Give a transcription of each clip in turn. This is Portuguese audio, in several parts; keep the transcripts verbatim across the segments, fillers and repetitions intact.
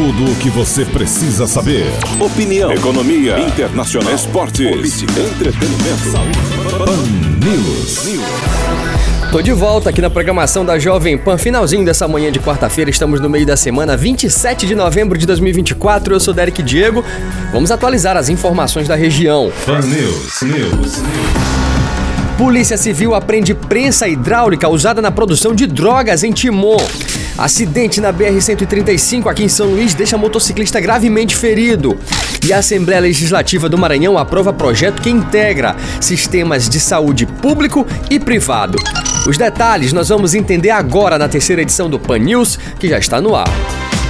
Tudo o que você precisa saber. Opinião, economia, internacional, esportes, política, entretenimento, saúde. Pan News. Tô de volta aqui na programação da Jovem Pan, finalzinho dessa manhã de quarta-feira, estamos no meio da semana, vinte e sete de novembro de dois mil e vinte e quatro, eu sou Derek Diego, vamos atualizar as informações da região. Pan News, News. Polícia Civil apreende prensa hidráulica usada na produção de drogas em Timon. Acidente na B R cento e trinta e cinco aqui em São Luís deixa motociclista gravemente ferido. E a Assembleia Legislativa do Maranhão aprova projeto que integra sistemas de saúde público e privado. Os detalhes nós vamos entender agora na terceira edição do Pan News, que já está no ar.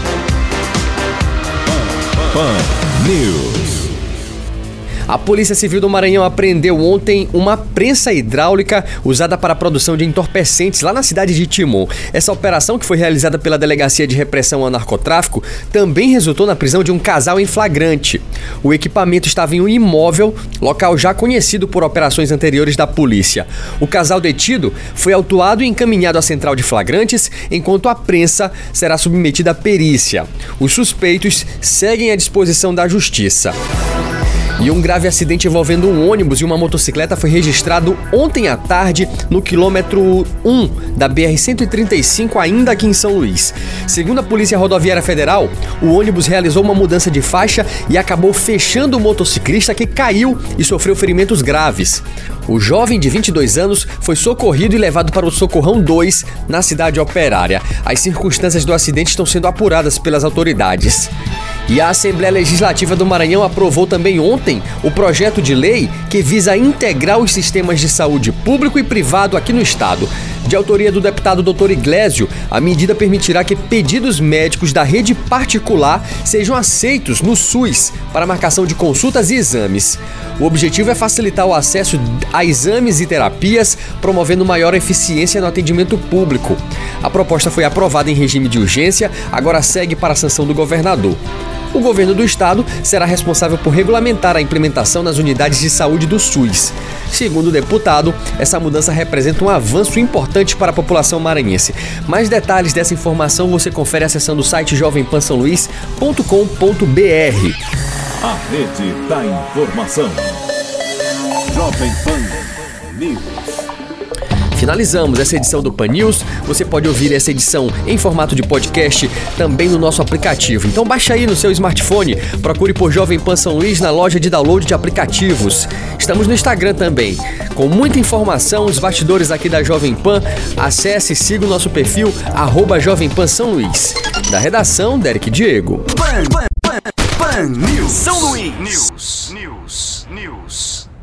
Pan News. A Polícia Civil do Maranhão apreendeu ontem uma prensa hidráulica usada para a produção de entorpecentes lá na cidade de Timon. Essa operação, que foi realizada pela Delegacia de Repressão ao Narcotráfico, também resultou na prisão de um casal em flagrante. O equipamento estava em um imóvel, local já conhecido por operações anteriores da polícia. O casal detido foi autuado e encaminhado à central de flagrantes, enquanto a prensa será submetida à perícia. Os suspeitos seguem à disposição da Justiça. E um grave acidente envolvendo um ônibus e uma motocicleta foi registrado ontem à tarde no quilômetro um da B R cento e trinta e cinco, ainda aqui em São Luís. Segundo a Polícia Rodoviária Federal, o ônibus realizou uma mudança de faixa e acabou fechando o motociclista, que caiu e sofreu ferimentos graves. O jovem de vinte e dois anos foi socorrido e levado para o Socorrão dois, na cidade operária. As circunstâncias do acidente estão sendo apuradas pelas autoridades. E a Assembleia Legislativa do Maranhão aprovou também ontem o projeto de lei que visa integrar os sistemas de saúde público e privado aqui no estado. De autoria do deputado doutor Iglesio, a medida permitirá que pedidos médicos da rede particular sejam aceitos no SUS para marcação de consultas e exames. O objetivo é facilitar o acesso a exames e terapias, promovendo maior eficiência no atendimento público. A proposta foi aprovada em regime de urgência, agora segue para a sanção do governador. O governo do estado será responsável por regulamentar a implementação nas unidades de saúde do SUS. Segundo o deputado, essa mudança representa um avanço importante para a população maranhense. Mais detalhes dessa informação você confere acessando o site jovem pan são luís ponto com ponto b r. A rede da informação. Jovem Pan News. Finalizamos essa edição do Pan News. Você pode ouvir essa edição em formato de podcast também no nosso aplicativo. Então baixa aí no seu smartphone, procure por Jovem Pan São Luís na loja de download de aplicativos. Estamos no Instagram também, com muita informação, os bastidores aqui da Jovem Pan. Acesse e siga o nosso perfil, arroba Jovem Pan São Luís. Da redação, Derek Diego. Pan, Pan, Pan, Pan News. São Luís. News. News. News.